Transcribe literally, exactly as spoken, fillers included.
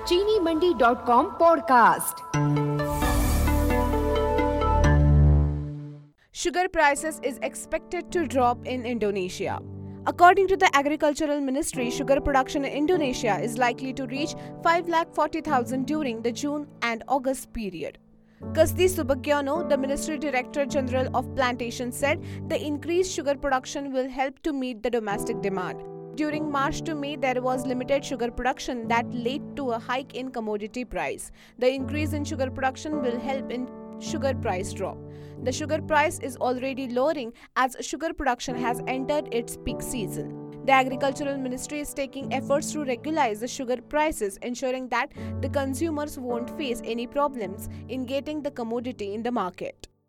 चीनी Mandi dot com podcast. Sugar prices is expected to drop in Indonesia. According to the Agricultural Ministry, sugar production in Indonesia is likely to reach five lakh forty thousand during the June and August period. Kasdi Subagyono, the Ministry Director General of Plantation, said the increased sugar production will help to meet the domestic demand. During March to May, there was limited sugar production that led to a hike in commodity price. The increase in sugar production will help in sugar price drop. The sugar price is already lowering as sugar production has entered its peak season. The Agricultural Ministry is taking efforts to regularize the sugar prices, ensuring that the consumers won't face any problems in getting the commodity in the market.